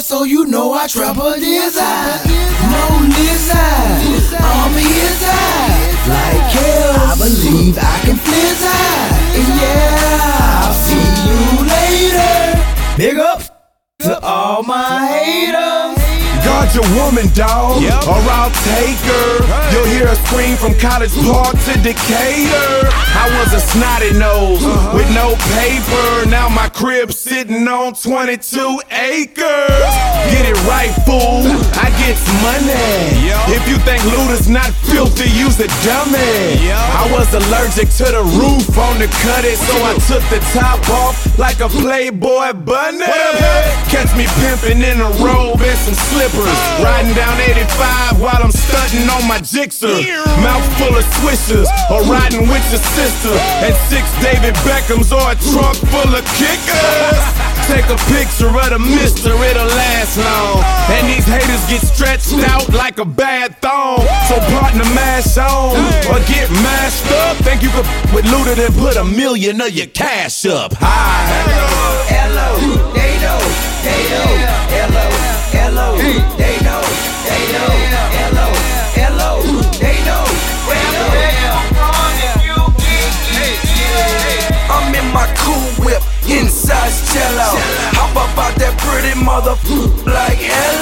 so you know I trap a design. Mona Lisa, I'm his eye. Like hell, I believe I can fliz high. Yeah, I'll see you later. Big up to all my haters. Guard your woman, dawg, or I'll take her. You'll hear her scream from College Park to Decatur. I was a snotty nose with no paper. Now my crib's sitting on 22 acres. Get it right, fool, I get money. If you think loot is not filthy, use a dummy. I was allergic to the roof on the cutty, so I took the top off like a Playboy bunny. Catch me pimping in a robe and some slippers, riding down 85 while I'm stunting on my Gixxer. Mouth full of swishers, or riding with your sister, and 6 David Beckhams or a trunk full of kickers. Take a picture of the mister, it'll last long. And these haters get stretched out like a bad thong. So partner, mash on, or get mashed up. Think you could with Luda, then put $1 million of your cash up. Hi. Hello, they know, hello, hello, they know, hello, they know, I'm in my cool whip, inside cello. Hop up out that pretty mother like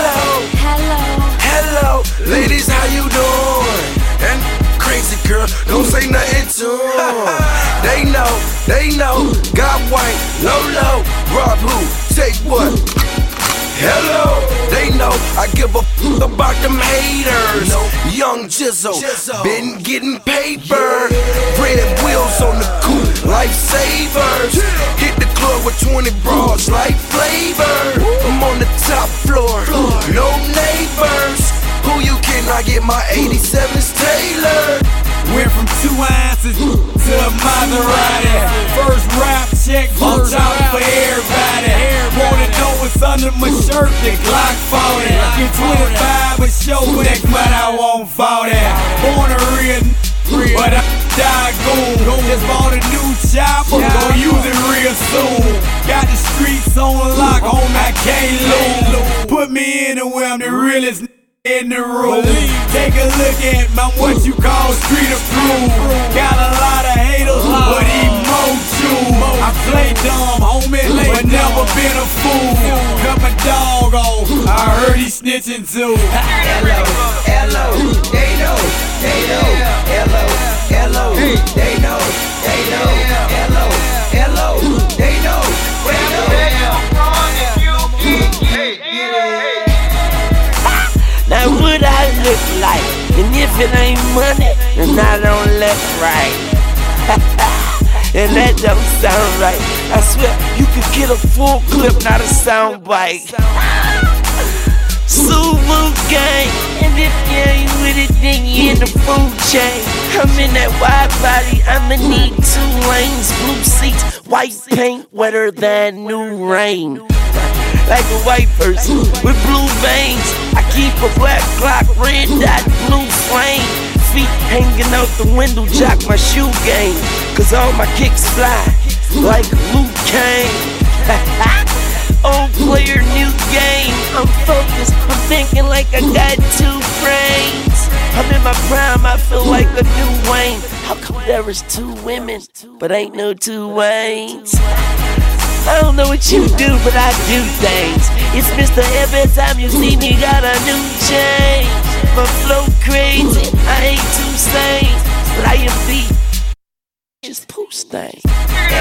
hello, ladies, how you doing? And crazy girl, don't say nothing to 'em. They know, got white, low, rob who, take what? Hello, they know I give a f about them haters. Young Jizzle, been getting paper. Red wheels on the coupe, lifesavers. Hit the club with 20 bras like Flavor. I'm on the top floor, no neighbors. Who you kidding? I get my 87s tailored. Went from 2 ounces to a Maserati. First rap check, first out for everybody. Wanna know what's under my shirt? The Glock 40. Get 25 a show next month, I want 40. Born a real but I die goon. Just bought a new chopper, gon' use it real soon. Got the streets on lock, on I can't lose. Put me anywhere, I'm the realest in the room. Take a look at my what you call street approved. Got a lot of haters, but he moju. I play dumb, homie, but never been a fool. Cut my dog off, I heard he snitching too. Hello, they know, hello, they know, hello, they know, Now what I look like, and if it ain't money, then I don't look right. And that don't sound right. I swear you could get a full clip, not a sound bite. Subaru gang, and if you ain't with it, then you in the food chain. I'm in that wide body, I'ma need 2 lanes, blue seats, white paint, wetter than new rain. Like a white person with blue veins, I keep a black clock, red dot, blue flame. Feet hanging out the window, jock my shoe game. Cause all my kicks fly like Luke Kane. Old player, new game. I'm focused, I'm thinking like I got 2 brains. I'm in my prime, I feel like a new Wayne. How come there is 2 women, but ain't no 2 Waynes? I don't know what you do, but I do things. It's Mr. Every time you see me, got a new change. My flow crazy, I ain't too sane, but I am beat. Just post things.